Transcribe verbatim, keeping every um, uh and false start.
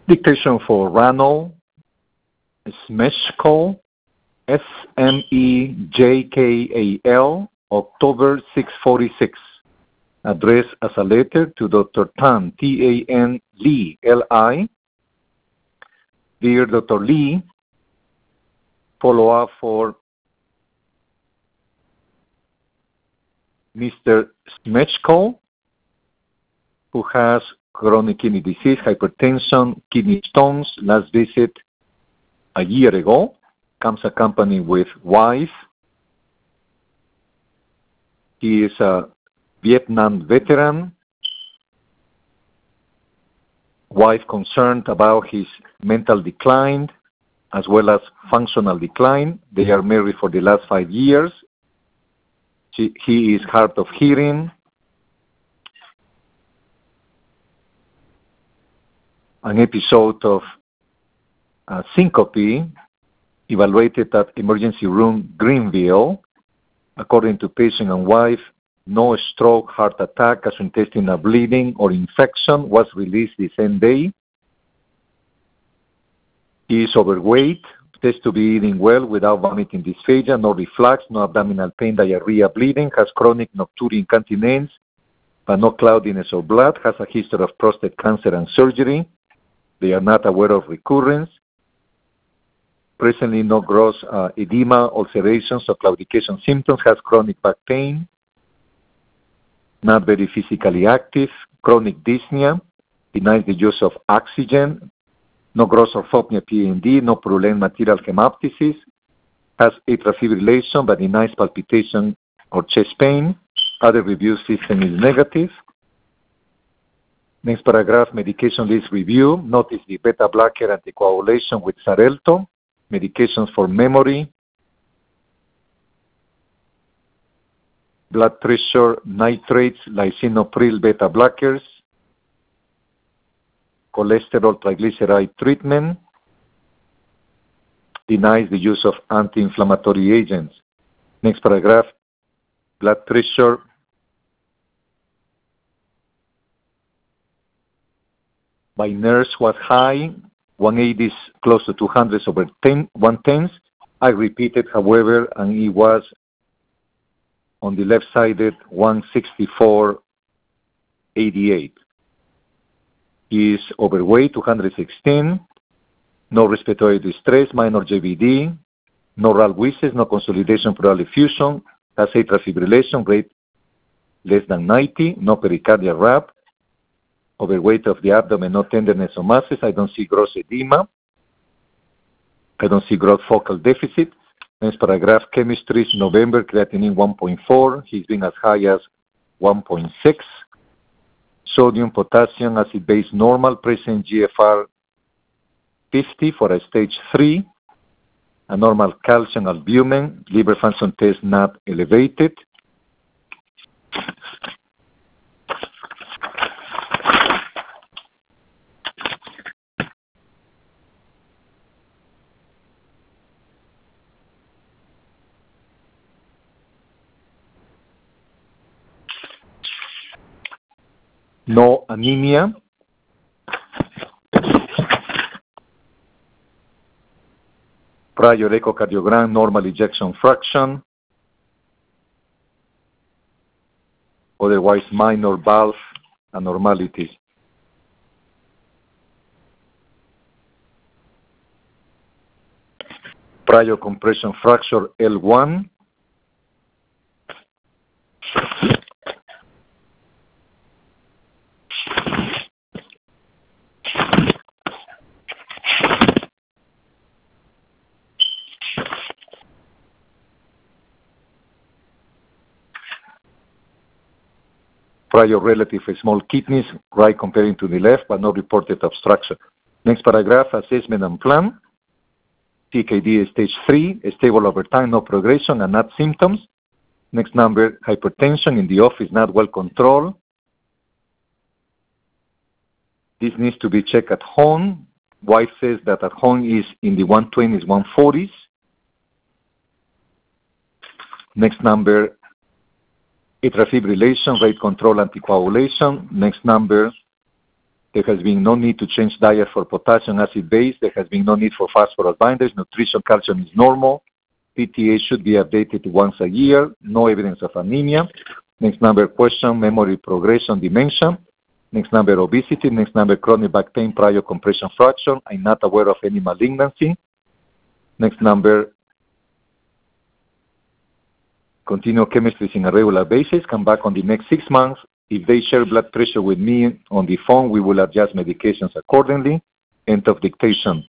Dictation for Ranul Smejkal, S M E J K A L, October six forty-six. Addressed as a letter to Doctor Tan, T A N Lee, L I. Dear Doctor Lee, follow up for Mister Smejkal, who has chronic kidney disease, hypertension, kidney stones, last visit a year ago, comes accompanied with wife. He is a Vietnam veteran. Wife concerned about his mental decline as well as functional decline. They are married for the last five years. She, he is hard of hearing. An episode of uh, syncope evaluated at emergency room Greenville. According to patient and wife, no stroke, heart attack, gastrointestinal bleeding, or infection, was released the same day. He is overweight, says to be eating well without vomiting, dysphagia, no reflux, no abdominal pain, diarrhea, bleeding, has chronic nocturia incontinence, but no cloudiness or blood, has a history of prostate cancer and surgery. They are not aware of recurrence. Presently, no gross uh, edema, ulcerations, or claudication symptoms, has chronic back pain, not very physically active, chronic dyspnea, denies the use of oxygen, no gross orthopnea P N D, no purulent material hemoptysis, has atrial fibrillation but denies palpitation or chest pain. Other review system is negative. Next paragraph, medication list review. Notice the beta blocker anticoagulation with Xarelto, medications for memory, blood pressure, nitrates, lisinopril beta blockers, cholesterol triglyceride treatment, denies the use of anti-inflammatory agents. Next paragraph, blood pressure, by nurse was high, one eighty is close to two hundred over ten, one ten. I repeated, however, and it was on the left-sided one sixty-four eighty-eight. He is overweight, two hundred sixteen, no respiratory distress, minor J V D, no R A L wishes, no consolidation pleural effusion, has atrial fibrillation, rate less than ninety, no pericardial rap, overweight of the abdomen, no tenderness or masses. I don't see gross edema. I don't see gross focal deficit. Next paragraph, chemistry, November, creatinine one point four. He's been as high as one point six. Sodium, potassium, acid base normal, present G F R fifty for a stage three. A normal calcium, albumin, liver function test not elevated. No anemia. Prior echocardiogram, normal ejection fraction. Otherwise, minor valve abnormalities. Prior compression fracture L one. Prior relative small kidneys, right comparing to the left, but no reported obstruction. Next paragraph, assessment and plan. C K D is stage three, stable over time, no progression and not symptoms. Next number, hypertension in the office, not well controlled. This needs to be checked at home. Wife says that at home is in the one twenties, one forties. Next number, atrial fibrillation, rate control, anticoagulation. Next number, There has been no need to change diet for potassium acid base. There has been no need for phosphorus binders. Nutrition calcium is normal. P T A should be updated once a year. No evidence of anemia. Next number question, memory progression, dementia. Next number, obesity. Next number, chronic back pain prior compression fracture. I'm not aware of any malignancy. Next number, continual chemistry on a regular basis. Come back on the next six months. If they share blood pressure with me on the phone, we will adjust medications accordingly. End of dictation.